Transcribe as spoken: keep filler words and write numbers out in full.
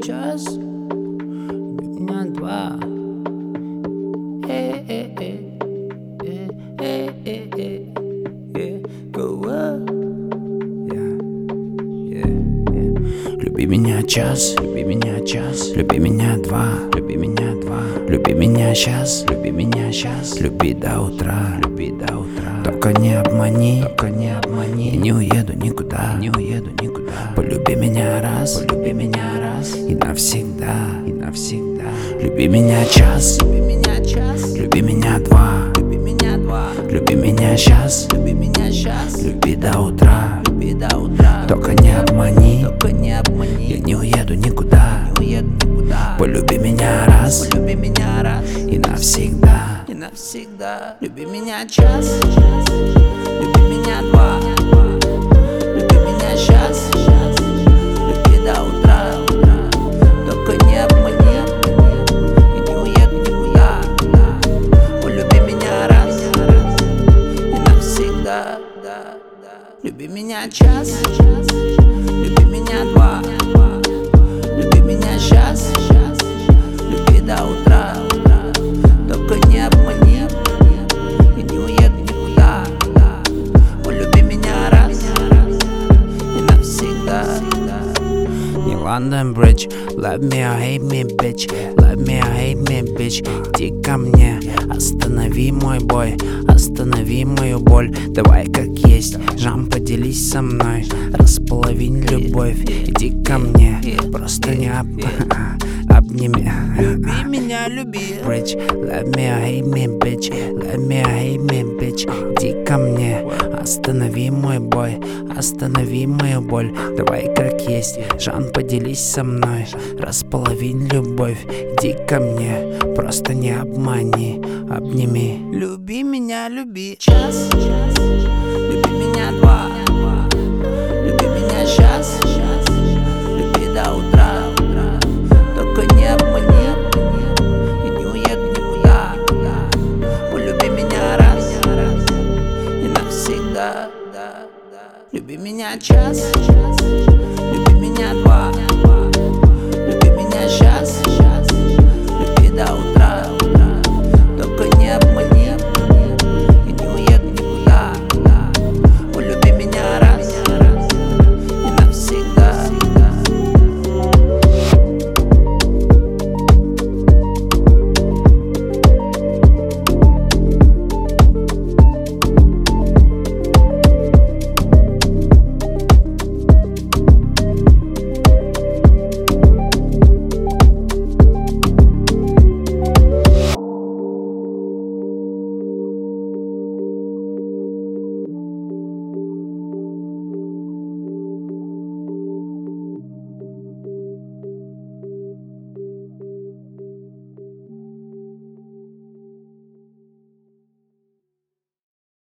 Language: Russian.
час, люби меня два. Э, э, э, э, э, э, э, э, go up. Yeah, yeah, yeah. Люби меня час, люби меня час, люби меня два, люби меня два, люби меня сейчас, люби меня сейчас, люби до утра, люби до утра. Только не обмани, только не обмани. Я не уеду никуда, не уеду никуда. Полюби меня раз, полюби меня раз и навсегда, и навсегда. Люби меня час, люби меня час, люби меня два, люби меня два, люби меня сейчас, люби меня сейчас, люби до утра, люби до утра. Только не обмани, только не обмани. Я не уеду никуда, не уеду никуда. Полюби меня раз, полюби меня раз и навсегда, и навсегда. Люби меня час, люби меня два, люби меня сейчас, люби до утра. Только не обмани, я не уеду никуда. Полюби меня раз и навсегда. Люби меня час, люби меня два, люби меня сейчас, люби до утра. Только не обмани, я не уеду никуда. Полюби меня раз и навсегда. Не London Bridge, love me or hate me, bitch. Love me or hate me, bitch. Иди ко мне, останови мой бой, останови мою боль. Давай как есть, Жан, поделись со мной, располовинь любовь. Иди ко мне, просто не об... обними. Люби меня, люби. Bridge, love me or hate me, bitch. Love me or hate me, bitch. Иди ко мне, останови мой бой, останови мою боль. Давай как есть, Жан, поделись со мной, располовинь любовь. Иди ко мне, просто не обмани, обними. Люби меня, люби. Час, люби меня два, люби меня сейчас, люби до утра. Только не обмани, я не уеду никуда. Полюби меня раз и навсегда. Люби меня час, люби меня два.